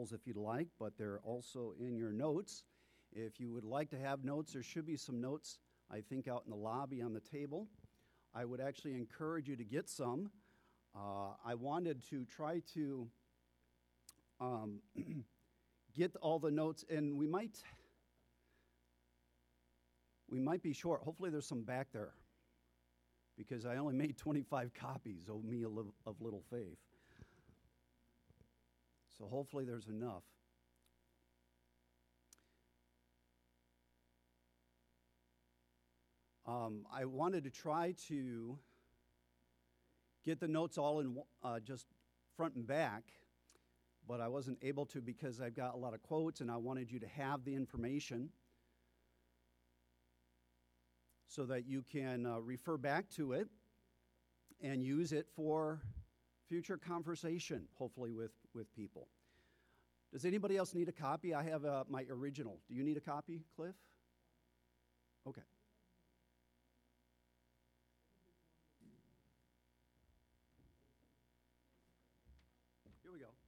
Bibles if you'd like, but they're also in your notes. If you would like to have notes, there should be some notes, I think, out in the lobby on the table. I would actually encourage you to get some. I wanted to try to get all the notes, and we might be short. Hopefully there's some back there, because I only made 25 copies, oh me of little faith. So hopefully there's enough. I wanted to try to get the notes all in just front and back, but I wasn't able to because I've got a lot of quotes and I wanted you to have the information so that you can refer back to it and use it for future conversation, hopefully with people. Does anybody else need a copy? I have my original. Do you need a copy, Cliff? Okay. Here we go.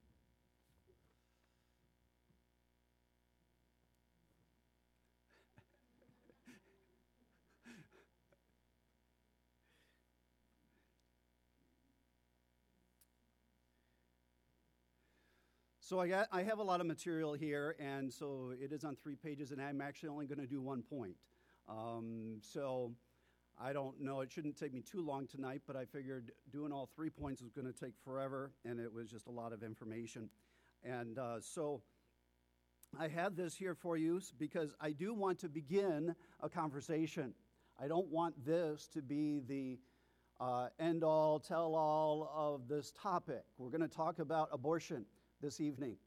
So I have a lot of material here, and so it is on 3 pages, and I'm actually only going to do 1 point. So I don't know, it shouldn't take me too long tonight, but I figured doing all 3 points was going to take forever, and it was just a lot of information. And so I have this here for you because I do want to begin a conversation. I don't want this to be the end-all, tell-all of this topic. We're going to talk about abortion this evening.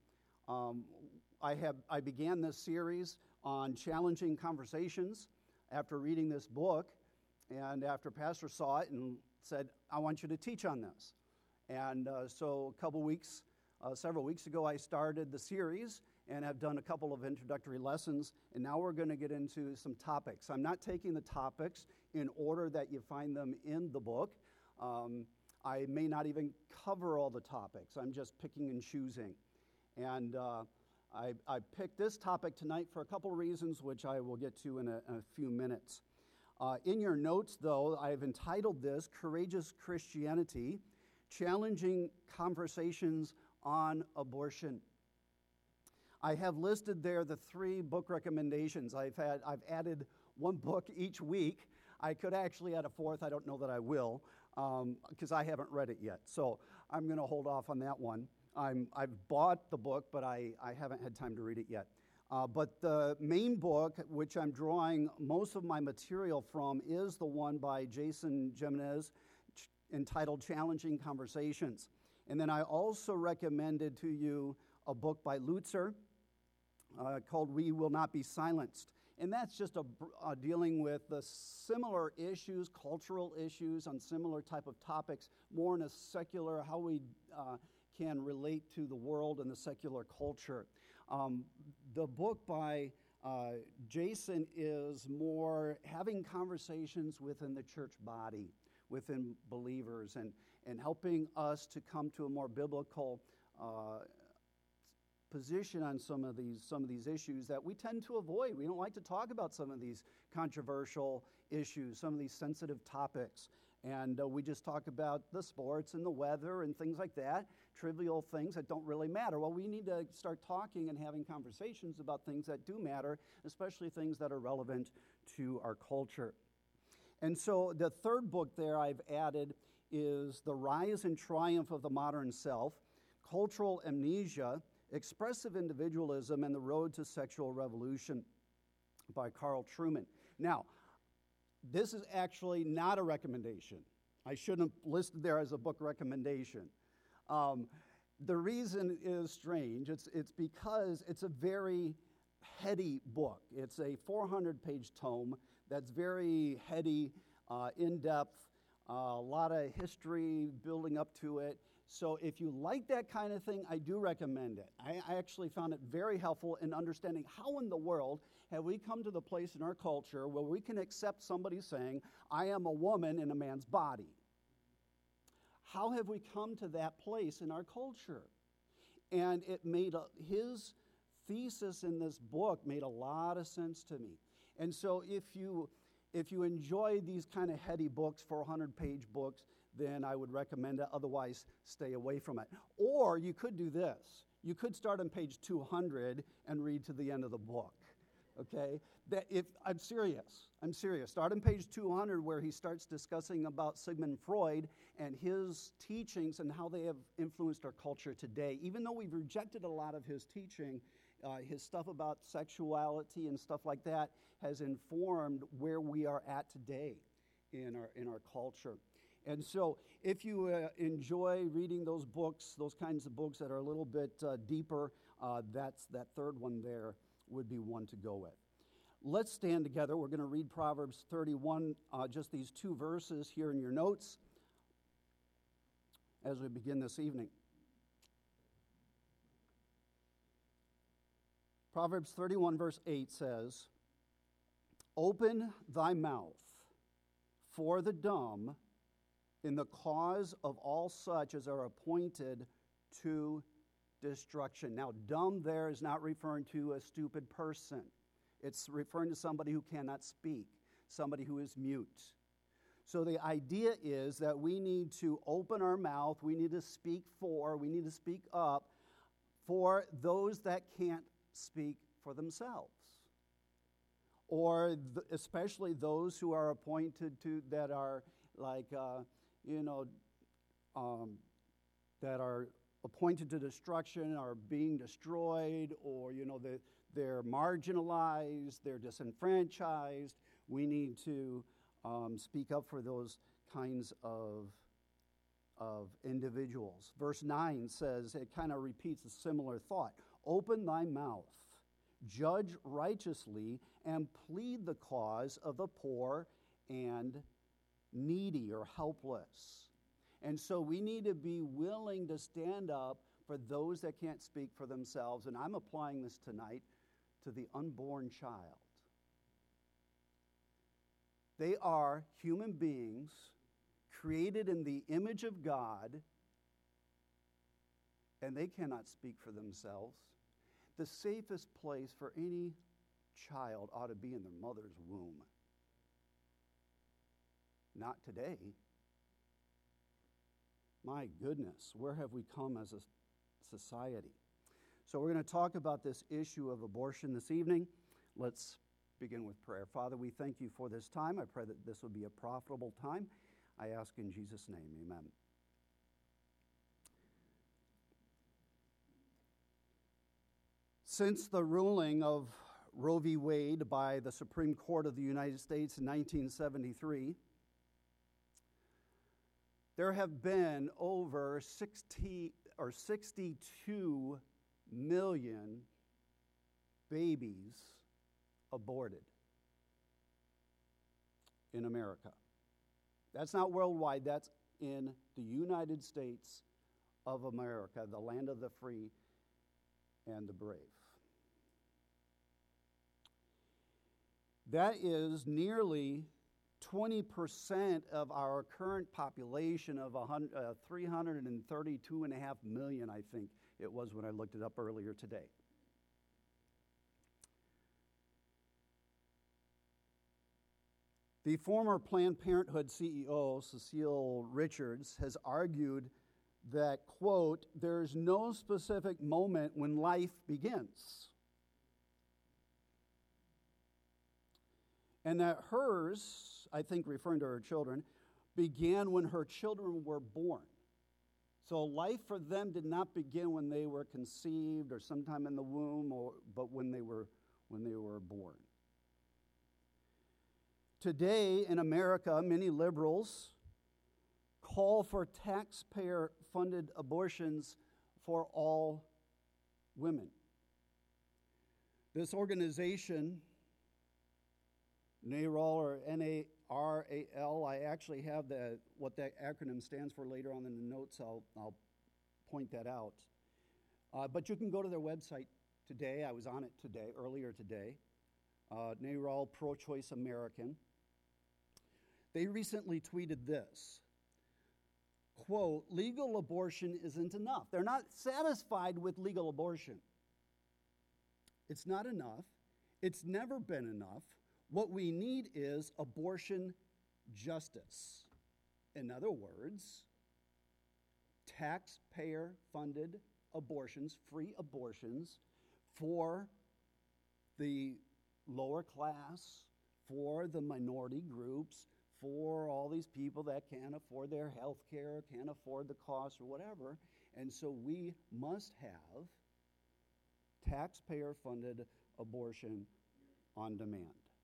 I began this series on challenging conversations after reading this book, and after Pastor saw it and said, I want you to teach on this. And so several weeks ago, I started the series and have done a couple of introductory lessons, and now we're going to get into some topics. I'm not taking the topics in order that you find them in the book. I may not even cover all the topics. I'm just picking and choosing. And I picked this topic tonight for a couple of reasons, which I will get to in a few minutes. In your notes, though, I've entitled this Courageous Christianity, Challenging Conversations on Abortion. I have listed there the 3 book recommendations. I've added 1 book each week. I could actually add a 4th. I don't know that I will, because I haven't read it yet. So I'm going to hold off on that one. I've bought the book, but I haven't had time to read it yet. But the main book, which I'm drawing most of my material from, is the one by Jason Jimenez, entitled Challenging Conversations. And then I also recommended to you a book by Lutzer called We Will Not Be Silenced. And that's just dealing with the similar issues, cultural issues on similar type of topics, more in a secular, how we can relate to the world and the secular culture. The book by Jason is more having conversations within the church body, within believers, and helping us to come to a more biblical position on some of these issues that we tend to avoid. We don't like to talk about some of these controversial issues, some of these sensitive topics. And we just talk about the sports and the weather and things like that, trivial things that don't really matter. Well, we need to start talking and having conversations about things that do matter, especially things that are relevant to our culture. And so the 3rd book there I've added is The Rise and Triumph of the Modern Self, Cultural Amnesia, Expressive Individualism, and the Road to Sexual Revolution by Carl Trueman. Now, this is actually not a recommendation. I shouldn't have listed there as a book recommendation. The reason is strange. It's because it's a very heady book. It's a 400-page tome that's very heady, in-depth, a lot of history building up to it. So if you like that kind of thing, I do recommend it. I actually found it very helpful in understanding how in the world have we come to the place in our culture where we can accept somebody saying, I am a woman in a man's body. How have we come to that place in our culture? And his thesis in this book made a lot of sense to me. And so if you enjoy these kind of heady books, 400-page books, then I would recommend it. Otherwise, stay away from it. Or you could do this. You could start on page 200 and read to the end of the book. Okay? I'm serious. Start on page 200 where he starts discussing about Sigmund Freud and his teachings and how they have influenced our culture today. Even though we've rejected a lot of his teaching, his stuff about sexuality and stuff like that has informed where we are at today in our culture. And so if you enjoy reading those books, those kinds of books that are a little bit deeper, that third one there would be one to go with. Let's stand together. We're going to read Proverbs 31, just these two verses here in your notes as we begin this evening. Proverbs 31, verse 8 says, "Open thy mouth for the dumb in the cause of all such as are appointed to destruction." Now, dumb there is not referring to a stupid person. It's referring to somebody who cannot speak, somebody who is mute. So the idea is that we need to open our mouth, we need to speak up for those that can't speak for themselves. Or especially those who are appointed to, that are like, that are appointed to destruction, are being destroyed, or, they're marginalized, they're disenfranchised. We need to speak up for those kinds of individuals. Verse 9 says, it kind of repeats a similar thought. Open thy mouth, judge righteously, and plead the cause of the poor and needy or helpless. And so we need to be willing to stand up for those that can't speak for themselves. And I'm applying this tonight to the unborn child. They are human beings created in the image of God, and they cannot speak for themselves. The safest place for any child ought to be in their mother's womb. Not today. My goodness, where have we come as a society? So we're going to talk about this issue of abortion this evening. Let's begin with prayer. Father, we thank you for this time. I pray that this will be a profitable time. I ask in Jesus' name, amen. Since the ruling of Roe v. Wade by the Supreme Court of the United States in 1973, there have been over 62 million babies aborted in America. That's not worldwide, that's in the United States of America, the land of the free and the brave. That is nearly 20% of our current population of 332.5 million, I think it was when I looked it up earlier today. The former Planned Parenthood CEO, Cecile Richards, has argued that, quote, "there's no specific moment when life begins." And that hers, I think referring to her children, began when her children were born. So life for them did not begin when they were conceived or sometime in the womb, but when they were born. Today in America, many liberals call for taxpayer-funded abortions for all women. This organization, NARAL or NARAL, I actually have what that acronym stands for later on in the notes. I'll point that out. But you can go to their website today. I was on it earlier today. NARAL Pro-Choice American. They recently tweeted this, quote, legal abortion isn't enough. They're not satisfied with legal abortion. It's not enough. It's never been enough. What we need is abortion justice. In other words, taxpayer-funded abortions, free abortions for the lower class, for the minority groups, for all these people that can't afford their health care, can't afford the cost or whatever. And so we must have taxpayer-funded abortion on demand.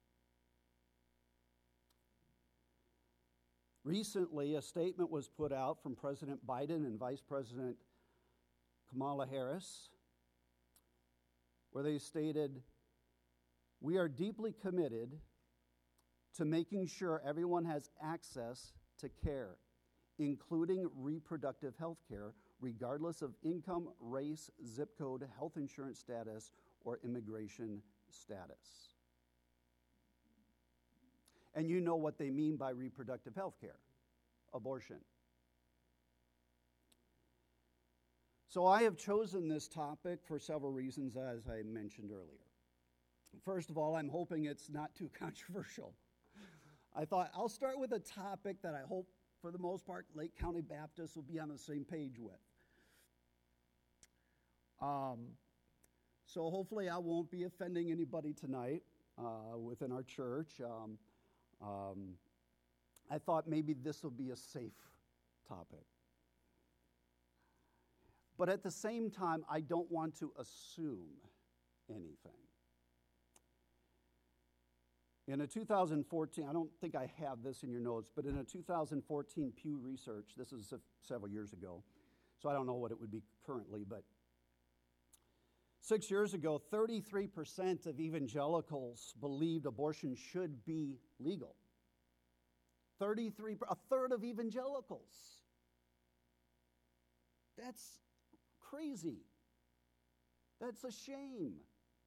Recently, a statement was put out from President Biden and Vice President Kamala Harris, where they stated, "We are deeply committed to making sure everyone has access to care, including reproductive health care, regardless of income, race, zip code, health insurance status, or immigration status." And you know what they mean by reproductive health care, abortion. So I have chosen this topic for several reasons, as I mentioned earlier. First of all, I'm hoping it's not too controversial. I thought I'll start with a topic that I hope, for the most part, Lake County Baptists will be on the same page with. So hopefully I won't be offending anybody tonight within our church. I thought maybe this will be a safe topic. But at the same time, I don't want to assume anything. In a 2014, I don't think I have this in your notes, but in a 2014 Pew Research, this is several years ago, so I don't know what it would be currently, but 6 years ago, 33% of evangelicals believed abortion should be legal. A third of evangelicals. That's crazy. That's a shame.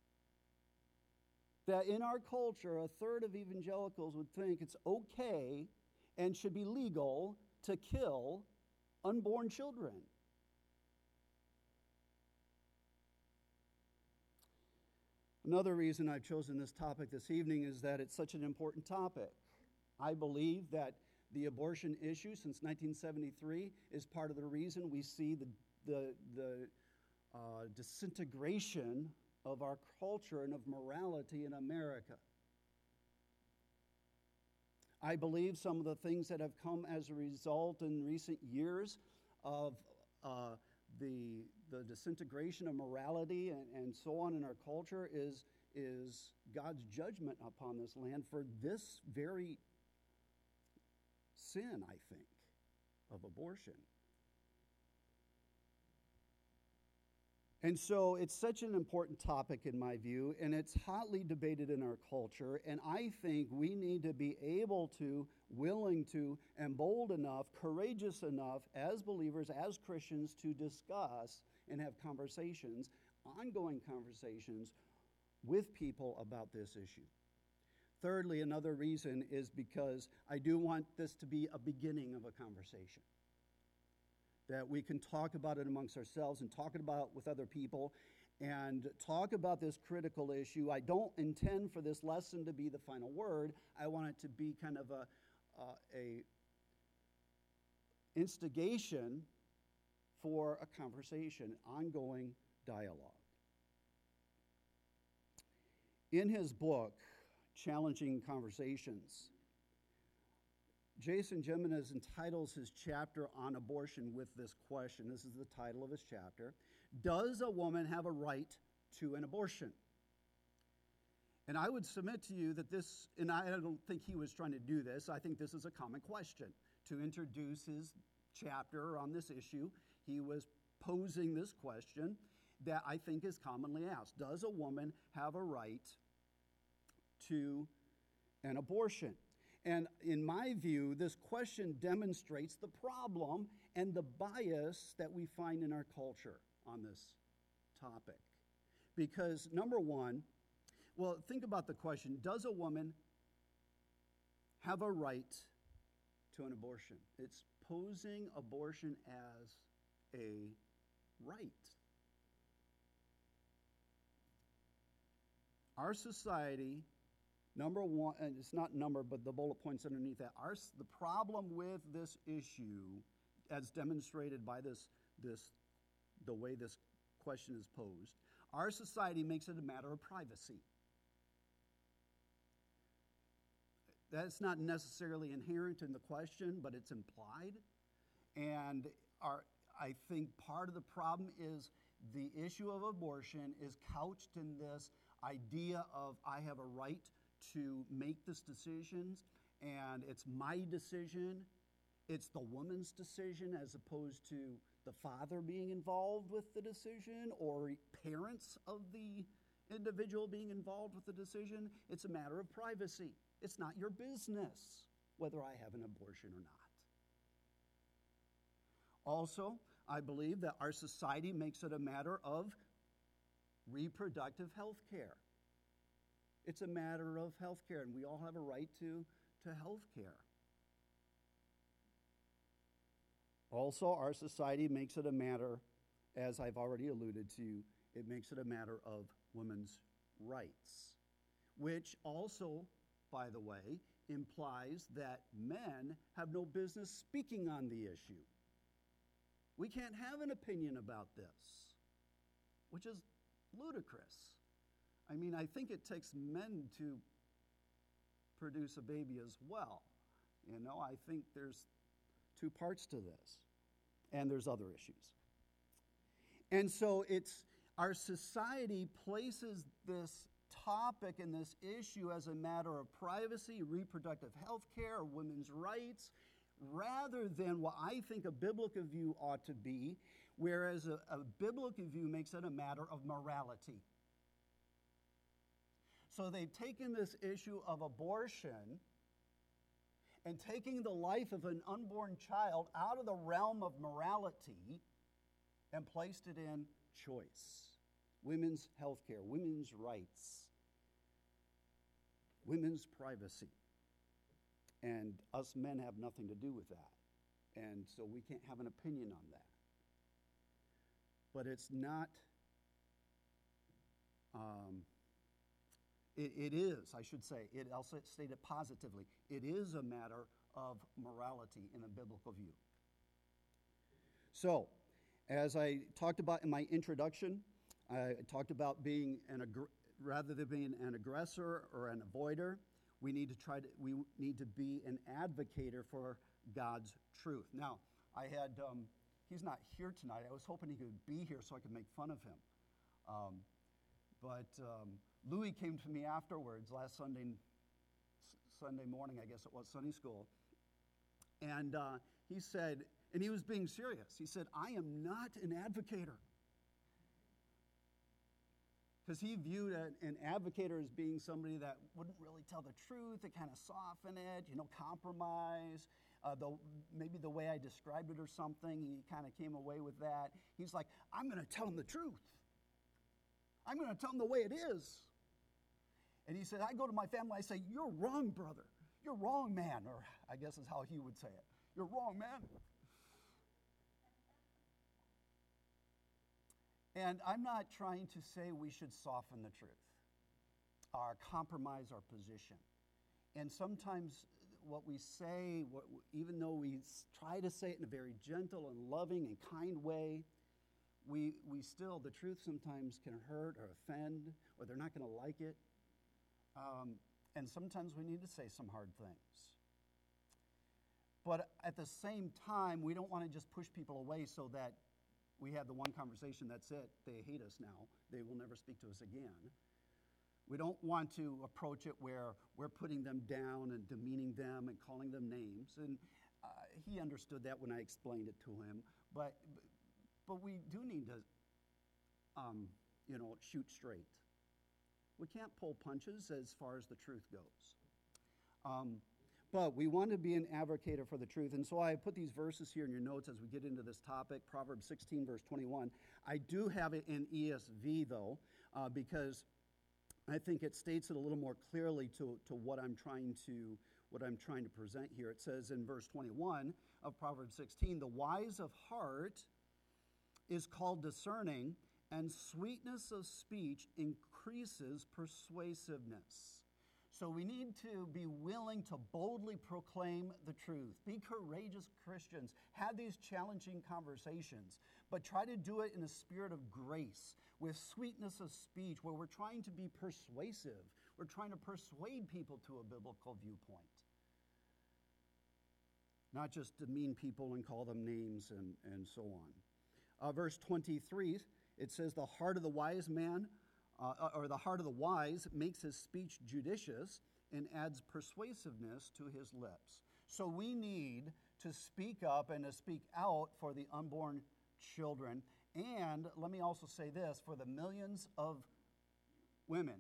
That in our culture, a third of evangelicals would think it's okay and should be legal to kill unborn children. Another reason I've chosen this topic this evening is that it's such an important topic. I believe that the abortion issue since 1973 is part of the reason we see the disintegration of our culture and of morality in America. I believe some of the things that have come as a result in recent years of the disintegration of morality and so on in our culture is God's judgment upon this land for this very sin, I think, of abortion. And so it's such an important topic in my view, and it's hotly debated in our culture, and I think we need to be able to, willing to, and bold enough, courageous enough as believers, as Christians, to discuss and have conversations, ongoing conversations with people about this issue. Thirdly, another reason is because I do want this to be a beginning of a conversation. That we can talk about it amongst ourselves and talk about it with other people and talk about this critical issue. I don't intend for this lesson to be the final word. I want it to be kind of a instigation for a conversation, ongoing dialogue. In his book, Challenging Conversations, Jason Jimenez entitles his chapter on abortion with this question. This is the title of his chapter. Does a woman have a right to an abortion? And I would submit to you that this, and I don't think he was trying to do this, I think this is a common question. To introduce his chapter on this issue, he was posing this question that I think is commonly asked. Does a woman have a right to an abortion? And in my view, this question demonstrates the problem and the bias that we find in our culture on this topic. Because number one, well, think about the question, does a woman have a right to an abortion. It's posing abortion as a right. Our society, number one, and it's not number, but the bullet points underneath that, the problem with this issue, as demonstrated by the way this question is posed, our society makes it a matter of privacy. That's not necessarily inherent in the question, but it's implied. And I think part of the problem is the issue of abortion is couched in this idea of I have a right to make this decision, and it's my decision. It's the woman's decision as opposed to the father being involved with the decision or parents of the individual being involved with the decision. It's a matter of privacy. It's not your business whether I have an abortion or not. Also, I believe that our society makes it a matter of reproductive health care. It's a matter of health care, and we all have a right to health care. Also, our society makes it a matter, as I've already alluded to, it makes it a matter of women's rights, which also, by the way, implies that men have no business speaking on the issue. We can't have an opinion about this, which is ludicrous. I mean, I think it takes men to produce a baby as well. You know, I think there's two parts to this, and there's other issues. And so our society places this topic and this issue as a matter of privacy, reproductive health care, women's rights, rather than what I think a biblical view ought to be, whereas a biblical view makes it a matter of morality. So they've taken this issue of abortion and taking the life of an unborn child out of the realm of morality and placed it in choice. Women's health care, women's rights, women's privacy. And us men have nothing to do with that. And so we can't have an opinion on that. But it's not, it is, I should say, I'll state it positively, it is a matter of morality in a biblical view. So, as I talked about in my introduction, I talked about being rather than being an aggressor or an avoider, we need to be an advocator for God's truth. Now, he's not here tonight. I was hoping he could be here so I could make fun of him. But Louis came to me afterwards last Sunday morning, I guess it was, Sunday school. And he said, and he was being serious, he said, I am not an advocator. Because he viewed an advocator as being somebody that wouldn't really tell the truth, to kind of soften it, compromise. Maybe the way I described it or something, he kind of came away with that. He's like, I'm going to tell him the truth. I'm going to tell him the way it is. And he said, I go to my family, I say, you're wrong, brother. You're wrong, man. Or I guess is how he would say it. You're wrong, man. And I'm not trying to say we should soften the truth or compromise our position. And sometimes what we say, even though we try to say it in a very gentle and loving and kind way, we still, the truth sometimes can hurt or offend, or they're not going to like it. And sometimes we need to say some hard things. But at the same time, we don't want to just push people away so that we have the one conversation, that's it. They hate us now. They will never speak to us again. We don't want to approach it where we're putting them down and demeaning them and calling them names. And he understood that when I explained it to him. But we do need to, shoot straight. We can't pull punches as far as the truth goes. But we want to be an advocate for the truth. And so I put these verses here in your notes as we get into this topic. Proverbs 16, verse 21. I do have it in ESV, though, because I think it states it a little more clearly to what I'm trying to what I'm trying to present here. It says in verse 21 of Proverbs 16, the wise of heart is called discerning, and sweetness of speech increases persuasiveness. So we need to be willing to boldly proclaim the truth. Be courageous Christians. Have these challenging conversations, but try to do it in a spirit of grace, with sweetness of speech, where we're trying to be persuasive. We're trying to persuade people to a biblical viewpoint. Not just demean people and call them names and so on. Verse 23, it says, the heart of the wise man, or the heart of the wise makes his speech judicious and adds persuasiveness to his lips. So we need to speak up and to speak out for the unborn children. And let me also say this, for the millions of women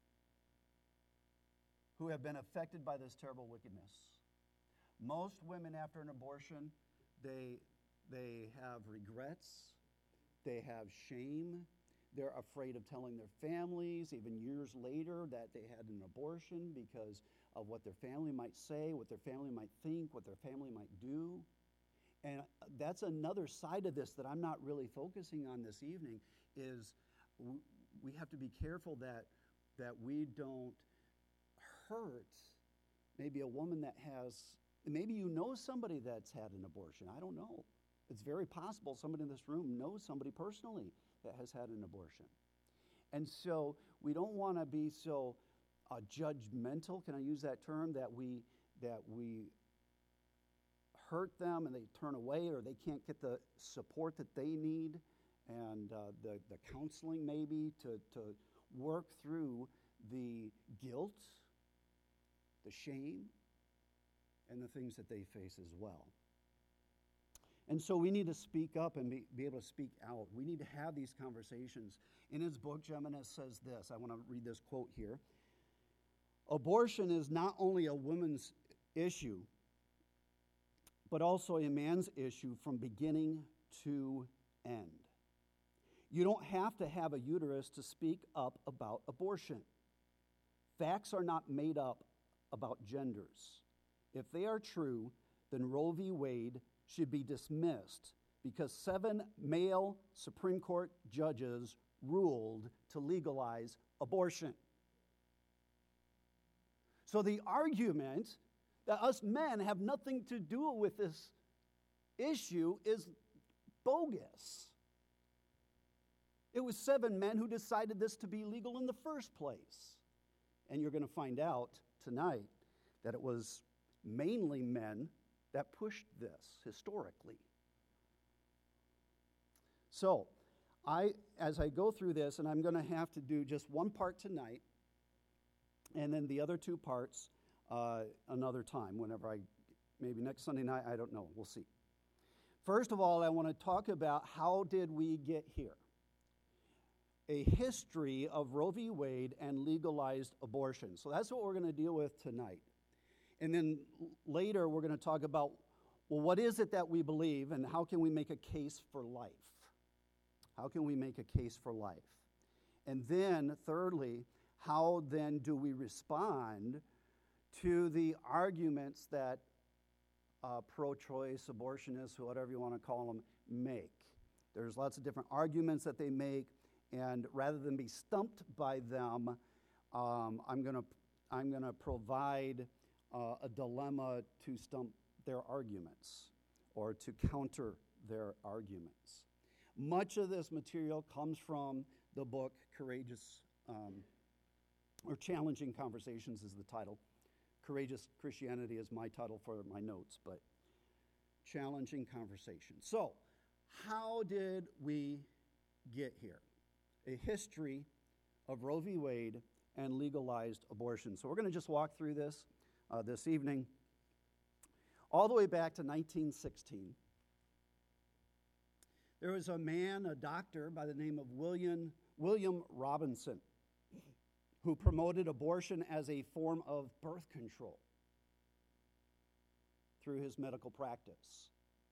who have been affected by this terrible wickedness. Most women after an abortion, they have regrets, they have shame, they're afraid of telling their families, even years later, that they had an abortion because of what their family might say, what their family might think, what their family might do. And that's another side of this that I'm not really focusing on this evening, is we have to be careful that we don't hurt maybe a woman that has, maybe you know somebody that's had an abortion. I don't know. It's very possible somebody in this room knows somebody personally that has had an abortion. And so we don't want to be so judgmental, can I use that term, that we hurt them and they turn away, or they can't get the support that they need, and the counseling maybe to work through the guilt, the shame, and the things that they face as well. And so we need to speak up and be able to speak out. We need to have these conversations. In his book, Geminis says this. I want to read this quote here. Abortion is not only a woman's issue, but also a man's issue from beginning to end. You don't have to have a uterus to speak up about abortion. Facts are not made up about genders. If they are true, then Roe v. Wade should be dismissed because 7 male Supreme Court judges ruled to legalize abortion. So the argument that us men have nothing to do with this issue is bogus. It was 7 men who decided this to be legal in the first place. And you're going to find out tonight that it was mainly men that pushed this historically. So, as I go through this, and I'm going to have to do just one part tonight, and then the other 2 parts another time, maybe next Sunday night, I don't know, we'll see. First of all, I want to talk about how did we get here? A history of Roe v. Wade and legalized abortion. So that's what we're going to deal with tonight. And then later we're going to talk about, well, what is it that we believe and how can we make a case for life? How can we make a case for life? And then thirdly, how then do we respond to the arguments that pro-choice abortionists, or whatever you want to call them, make? There's lots of different arguments that they make, and rather than be stumped by them, I'm going to provide a dilemma to stump their arguments or to counter their arguments. Much of this material comes from the book Courageous, or Challenging Conversations is the title. Courageous Christianity is my title for my notes, but Challenging Conversations. So, how did we get here? A history of Roe v. Wade and legalized abortion. So we're going to just walk through this this evening, all the way back to 1916. There was a man, a doctor by the name of William Robinson, who promoted abortion as a form of birth control through his medical practice.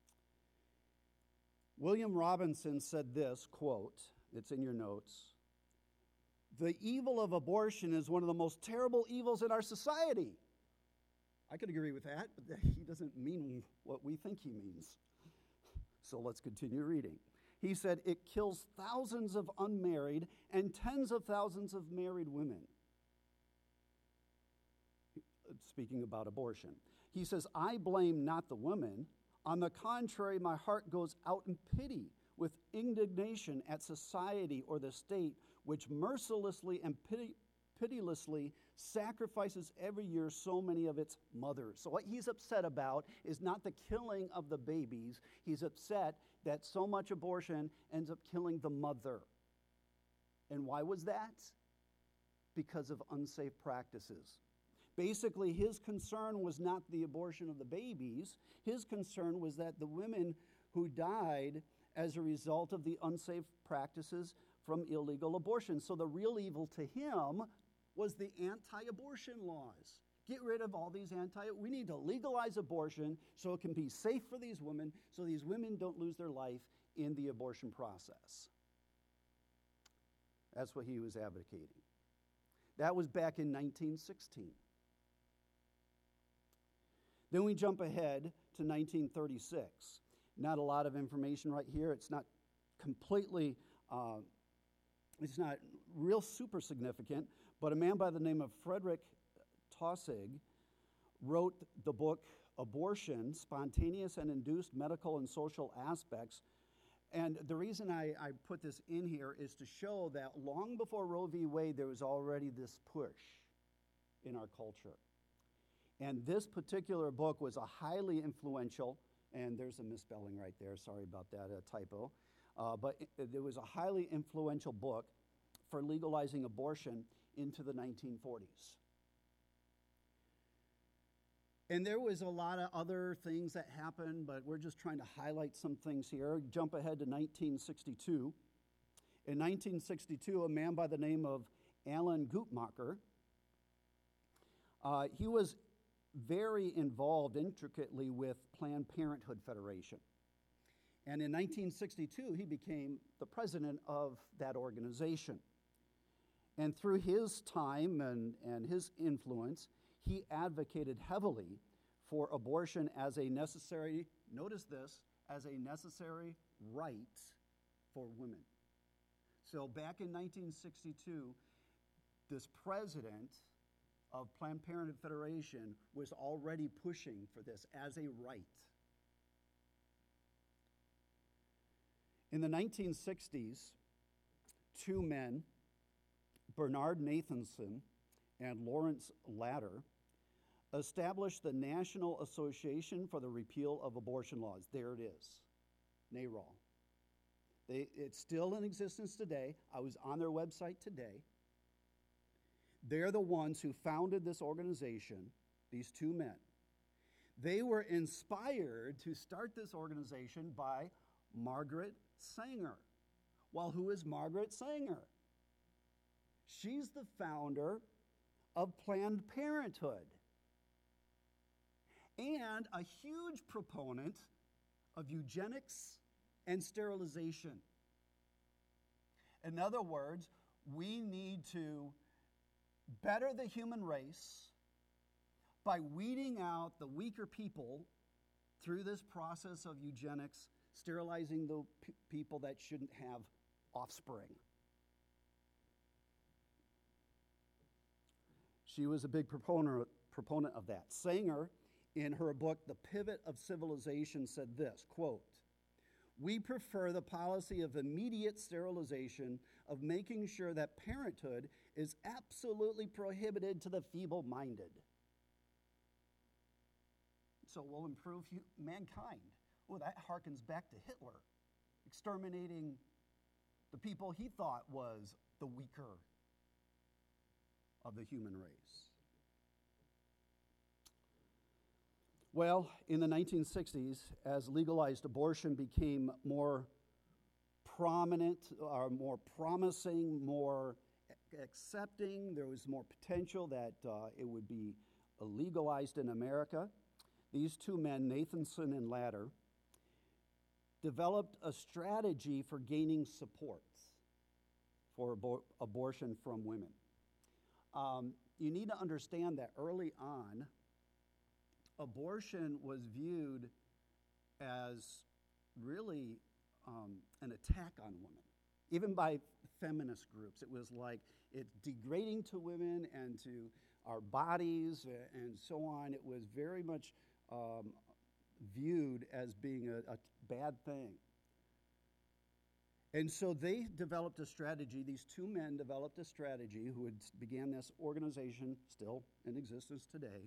William Robinson said this, quote, it's in your notes, "The evil of abortion is one of the most terrible evils in our society. I could agree with that, but he doesn't mean what we think he means. So let's continue reading. He said, it kills thousands of unmarried and tens of thousands of married women. Speaking about abortion. He says, I blame not the women. On the contrary, my heart goes out in pity with indignation at society or the state, which mercilessly and pitilessly sacrifices every year so many of its mothers. So what he's upset about is not the killing of the babies. He's upset that so much abortion ends up killing the mother. And why was that? Because of unsafe practices. Basically, his concern was not the abortion of the babies. His concern was that the women who died as a result of the unsafe practices from illegal abortion. So the real evil to him was the anti-abortion laws. Get rid of all these we need to legalize abortion so it can be safe for these women, so these women don't lose their life in the abortion process. That's what he was advocating. That was back in 1916. Then we jump ahead to 1936. Not a lot of information right here. It's not completely, it's not real super significant, but a man by the name of Frederick Taussig wrote the book Abortion, Spontaneous and Induced Medical and Social Aspects. And the reason I put this in here is to show that long before Roe v. Wade, there was already this push in our culture. And this particular book was a highly influential, and there's a misspelling right there, sorry about that, a typo, but it was a highly influential book for legalizing abortion into the 1940s. And there was a lot of other things that happened, but we're just trying to highlight some things here. Jump ahead to 1962. In 1962, a man by the name of Alan Guttmacher, he was very involved intricately with Planned Parenthood Federation. And in 1962, he became the president of that organization. And through his time and his influence, he advocated heavily for abortion as a necessary, notice this, as a necessary right for women. So back in 1962, this president of Planned Parenthood Federation was already pushing for this as a right. In the 1960s, two men, Bernard Nathanson and Lawrence Latter, established the National Association for the Repeal of Abortion Laws. There it is, NARAL. It's still in existence today. I was on their website today. They're the ones who founded this organization, these two men. They were inspired to start this organization by Margaret Sanger. Well, who is Margaret Sanger? She's the founder of Planned Parenthood and a huge proponent of eugenics and sterilization. In other words, we need to better the human race by weeding out the weaker people through this process of eugenics, sterilizing the people that shouldn't have offspring. She was a big proponent of that. Sanger, in her book, The Pivot of Civilization, said this, quote, "We prefer the policy of immediate sterilization, of making sure that parenthood is absolutely prohibited to the feeble-minded. So we'll improve mankind." Well, that harkens back to Hitler, exterminating the people he thought was the weaker of the human race. Well, in the 1960s, as legalized abortion became more prominent, or more promising, more accepting, there was more potential that it would be legalized in America. These two men, Nathanson and Latter, developed a strategy for gaining support for abortion from women. You need to understand that early on, abortion was viewed as really an attack on women, even by feminist groups. It was like it's degrading to women and to our bodies and so on. It was very much viewed as being a bad thing. And so they developed a strategy. These two men developed a strategy who had began this organization, still in existence today,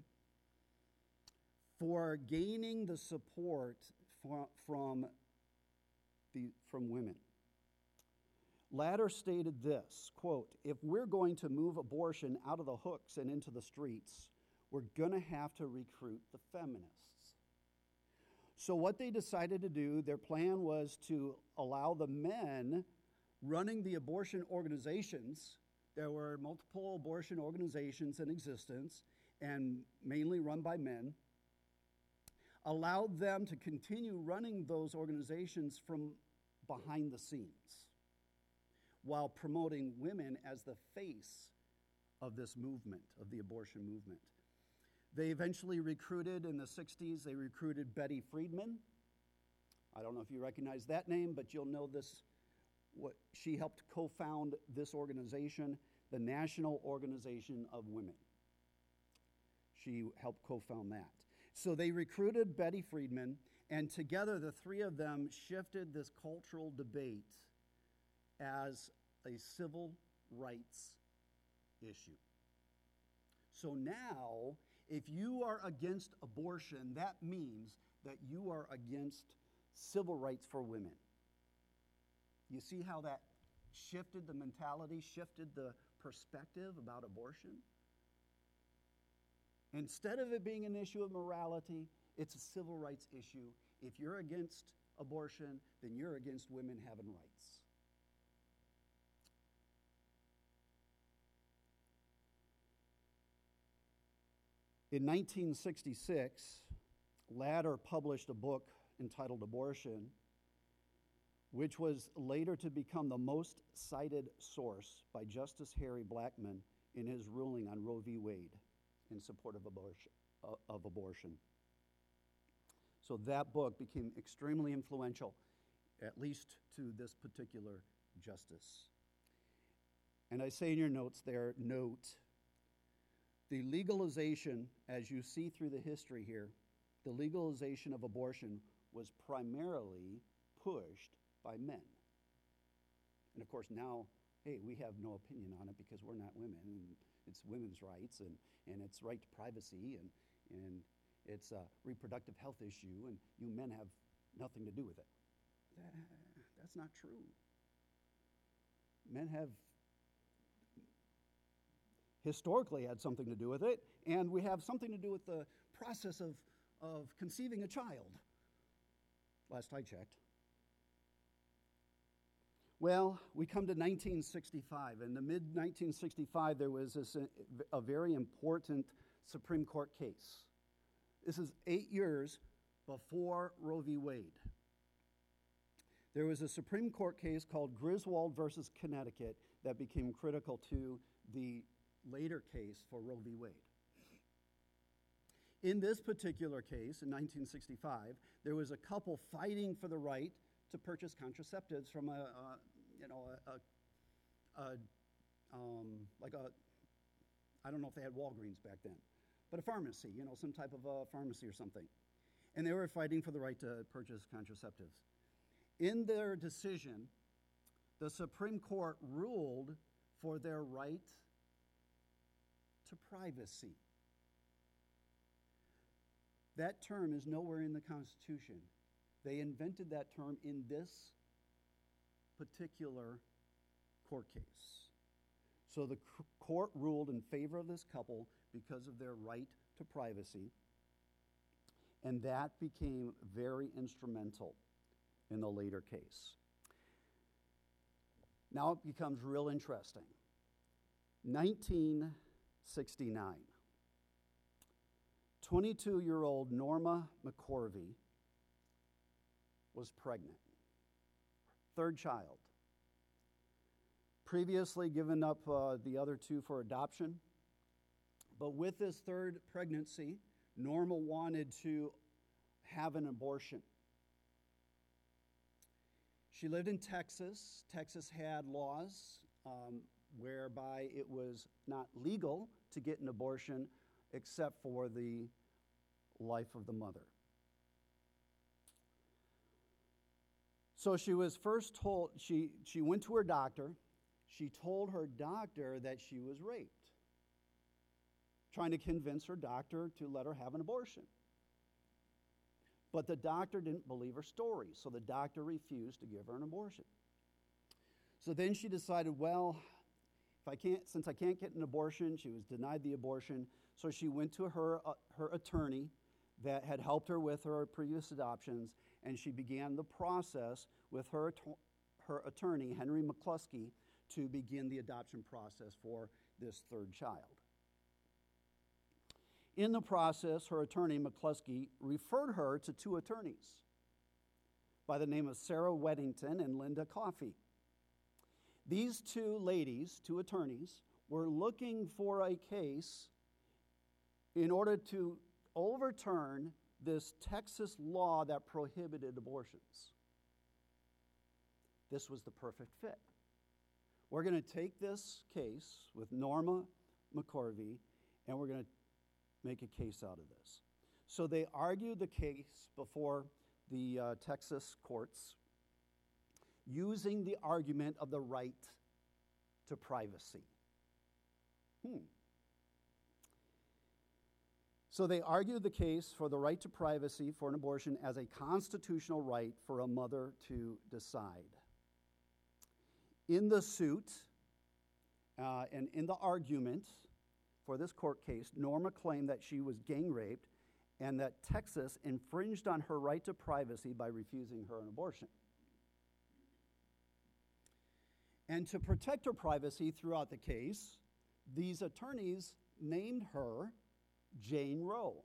for gaining the support from women. Latter stated this, quote, "If we're going to move abortion out of the hooks and into the streets, we're going to have to recruit the feminists." So what they decided to do, their plan was to allow the men running the abortion organizations. There were multiple abortion organizations in existence and mainly run by men. Allowed them to continue running those organizations from behind the scenes while promoting women as the face of this movement, of the abortion movement. They eventually recruited, in the 60s, they recruited Betty Friedman. I don't know if you recognize that name, but you'll know this. She helped co-found this organization, the National Organization of Women. She helped co-found that. So they recruited Betty Friedman, and together the three of them shifted this cultural debate as a civil rights issue. So now, if you are against abortion, that means that you are against civil rights for women. You see how that shifted the mentality, shifted the perspective about abortion? Instead of it being an issue of morality, it's a civil rights issue. If you're against abortion, then you're against women having rights. In 1966, Latter published a book entitled Abortion, which was later to become the most cited source by Justice Harry Blackmun in his ruling on Roe v. Wade in support of abortion. So that book became extremely influential, at least to this particular justice. And I say in your notes there, note, the legalization, as you see through the history here, the legalization of abortion was primarily pushed by men. And of course now, hey, we have no opinion on it because we're not women, and it's women's rights, and it's right to privacy, and it's a reproductive health issue, and you men have nothing to do with it. That's not true. Men have historically had something to do with it, and we have something to do with the process of conceiving a child, last I checked. Well, we come to 1965. In the mid-1965, there was a very important Supreme Court case. This is 8 years before Roe v. Wade. There was a Supreme Court case called Griswold versus Connecticut that became critical to the later case for Roe v. Wade. In this particular case, in 1965, there was a couple fighting for the right to purchase contraceptives from I don't know if they had Walgreens back then, but a pharmacy, some type of a pharmacy or something. And they were fighting for the right to purchase contraceptives. In their decision, the Supreme Court ruled for their right to privacy. That term is nowhere in the Constitution. They invented that term in this particular court case. So the court ruled in favor of this couple because of their right to privacy, and that became very instrumental in the later case. Now it becomes real interesting. 1969. 22-year-old Norma McCorvey was pregnant. Third child. Previously given up the other two for adoption. But with this third pregnancy, Norma wanted to have an abortion. She lived in Texas. Texas had laws whereby it was not legal to get an abortion except for the life of the mother. So she was first told, she went to her doctor. She told her doctor that she was raped, trying to convince her doctor to let her have an abortion. But the doctor didn't believe her story, so the doctor refused to give her an abortion. So then she decided, well, since I can't get an abortion, she was denied the abortion, so she went to her attorney that had helped her with her previous adoptions, and she began the process with her attorney, Henry McCluskey, to begin the adoption process for this third child. In the process, her attorney, McCluskey, referred her to two attorneys by the name of Sarah Weddington and Linda Coffey. These two ladies, two attorneys, were looking for a case in order to overturn this Texas law that prohibited abortions. This was the perfect fit. We're going to take this case with Norma McCorvey, and we're going to make a case out of this. So they argued the case before the Texas courts using the argument of the right to privacy. So they argued the case for the right to privacy for an abortion as a constitutional right for a mother to decide. In the suit and in the argument for this court case, Norma claimed that she was gang raped and that Texas infringed on her right to privacy by refusing her an abortion. And to protect her privacy throughout the case, these attorneys named her Jane Roe.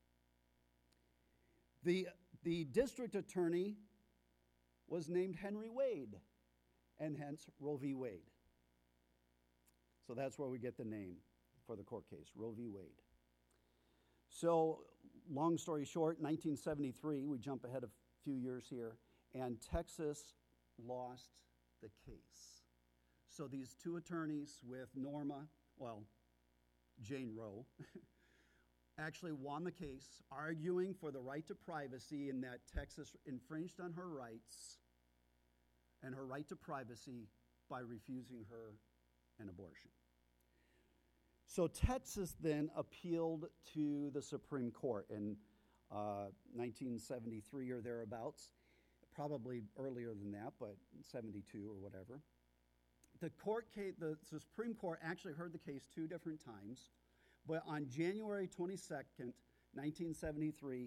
The district attorney was named Henry Wade, and hence Roe v. Wade. So that's where we get the name for the court case, Roe v. Wade. So, long story short, 1973, we jump ahead a few years here, and Texas lost the case. So these two attorneys with Norma, Jane Roe, actually won the case, arguing for the right to privacy and that Texas infringed on her rights and her right to privacy by refusing her an abortion. So Texas then appealed to the Supreme Court in 1973 or thereabouts, probably earlier than that, but 72 or whatever. The Supreme Court actually heard the case two different times, but on January 22nd, 1973,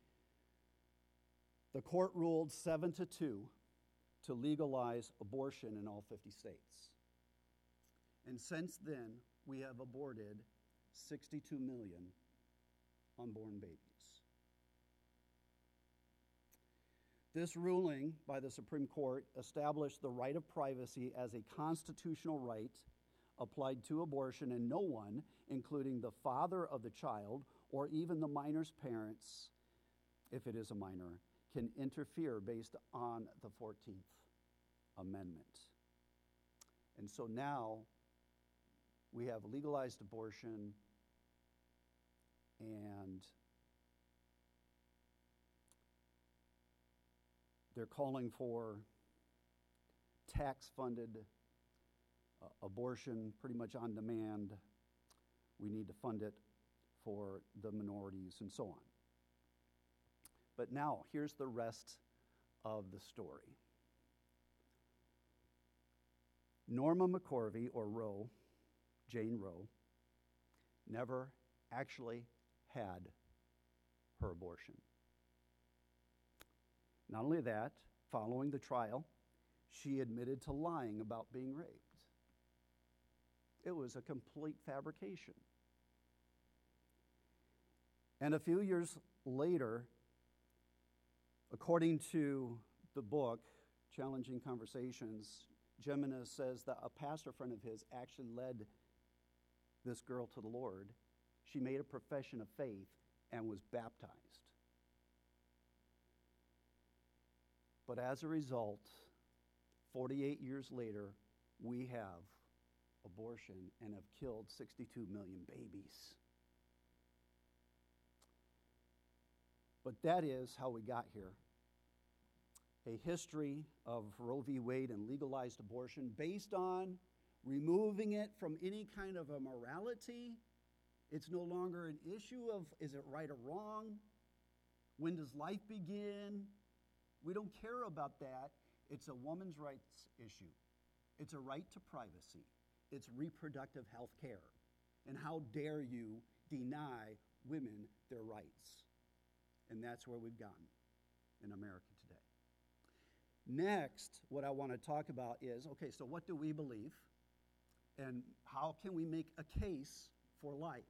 the court ruled 7-2 to legalize abortion in all 50 states. And since then, we have aborted 62 million unborn babies. This ruling by the Supreme Court established the right of privacy as a constitutional right applied to abortion, and no one, including the father of the child or even the minor's parents, if it is a minor, can interfere based on the 14th Amendment. And so now we have legalized abortion, and they're calling for tax-funded abortion, pretty much on demand. We need to fund it for the minorities and so on. But now, here's the rest of the story. Norma McCorvey, or Roe, Jane Roe, never actually had her abortion. Not only that, following the trial, she admitted to lying about being raped. It was a complete fabrication. And a few years later, according to the book, Challenging Conversations, Geminis says that a pastor friend of his actually led this girl to the Lord. She made a profession of faith, and was baptized. But as a result, 48 years later, we have abortion and have killed 62 million babies. But that is how we got here. A history of Roe v. Wade and legalized abortion based on removing it from any kind of a morality. It's no longer an issue of is it right or wrong? When does life begin? We don't care about that. It's a woman's rights issue. It's a right to privacy. It's reproductive health care. And how dare you deny women their rights? And that's where we've gotten in America today. Next, what I want to talk about is, okay, so what do we believe? And how can we make a case for life?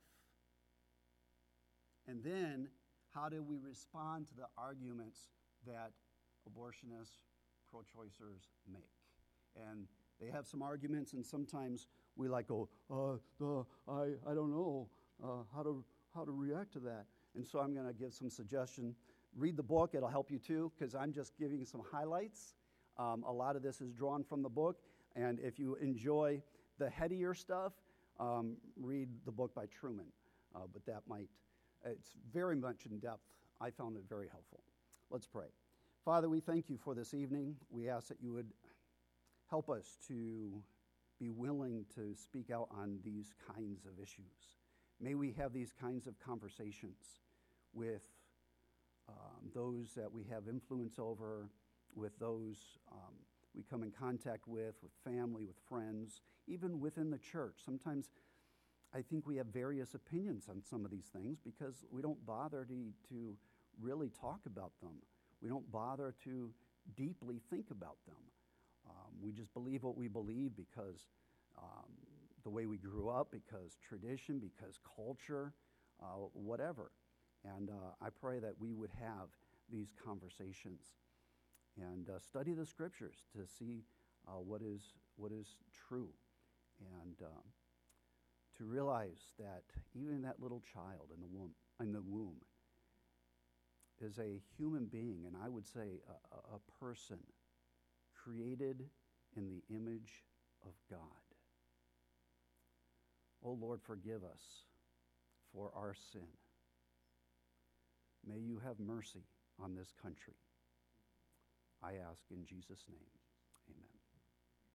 And then, how do we respond to the arguments that abortionists, pro-choicers make? And they have some arguments, and sometimes we go, I don't know how to react to that. And so I'm going to give some suggestion. Read the book. It'll help you too, because I'm just giving some highlights. A lot of this is drawn from the book. And if you enjoy the headier stuff, read the book by Truman. But it's very much in depth. I found it very helpful. Let's pray. Father, we thank you for this evening. We ask that you would help us to be willing to speak out on these kinds of issues. May we have these kinds of conversations with those that we have influence over, with those we come in contact with family, with friends, even within the church. Sometimes I think we have various opinions on some of these things because we don't bother to really talk about them. We don't bother to deeply think about them. We just believe what we believe because the way we grew up, because tradition, because culture, whatever. And I pray that we would have these conversations and study the scriptures to see what is true, and to realize that even that little child in the womb is a human being, and I would say a person created in the image of God. Oh Lord, forgive us for our sin. May you have mercy on this country. I ask in Jesus' name.